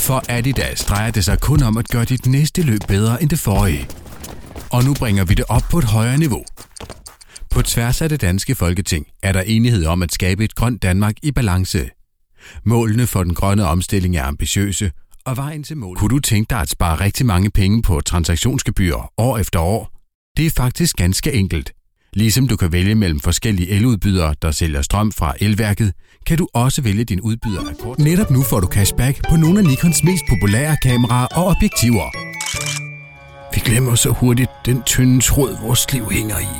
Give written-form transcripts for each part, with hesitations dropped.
For Adidas drejer det sig kun om at gøre dit næste løb bedre end det forrige. Og nu bringer vi det op på et højere niveau. På tværs af det danske Folketing er der enighed om at skabe et grønt Danmark i balance. Målene for den grønne omstilling er ambitiøse, og vejen til målet. Kunne du tænke dig at spare rigtig mange penge på transaktionsgebyrer år efter år? Det er faktisk ganske enkelt. Ligesom du kan vælge mellem forskellige eludbydere, der sælger strøm fra elværket, kan du også vælge din udbyder af kort. Netop nu får du cashback på nogle af Nikons mest populære kameraer og objektiver. Vi glemmer så hurtigt den tynde tråd, vores liv hænger i.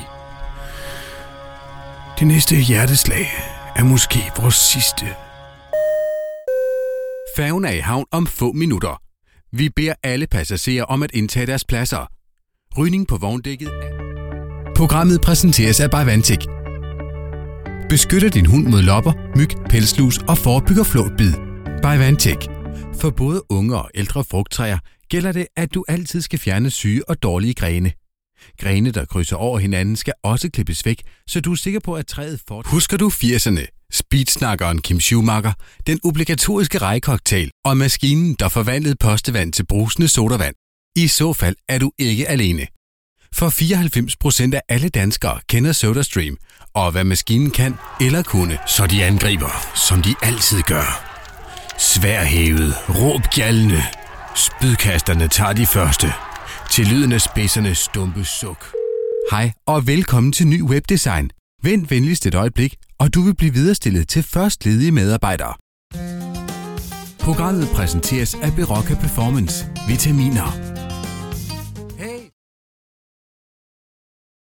Det næste hjerteslag er måske vores sidste. Færgen er i havn om få minutter. Vi beder alle passagerer om at indtage deres pladser. Rygning på vogndækket. Programmet præsenteres af ByVantic. Beskytter din hund mod lopper, myg, pelslus og forebygger flåtbid. ByVantic. For både unge og ældre frugttræer gælder det, at du altid skal fjerne syge og dårlige grene. Grene, der krydser over hinanden, skal også klippes væk, så du er sikker på, at træet får... Husker du 80'erne? Speedsnakkeren Kim Schumacher, den obligatoriske rejcocktail og maskinen, der forvandlede postevand til brusende sodavand. I så fald er du ikke alene. For 94% af alle danskere kender SodaStream, og hvad maskinen kan eller kunne, så de angriber, som de altid gør. Sværhævet, råb gjaldende. Spydkasterne tager de første. Til lyden af spidsernes stumpe suk. Hej og velkommen til Ny Webdesign. Vent venligst et øjeblik, og du vil blive viderestillet til først ledige medarbejdere. Programmet præsenteres af Berocca Performance. Vitaminer.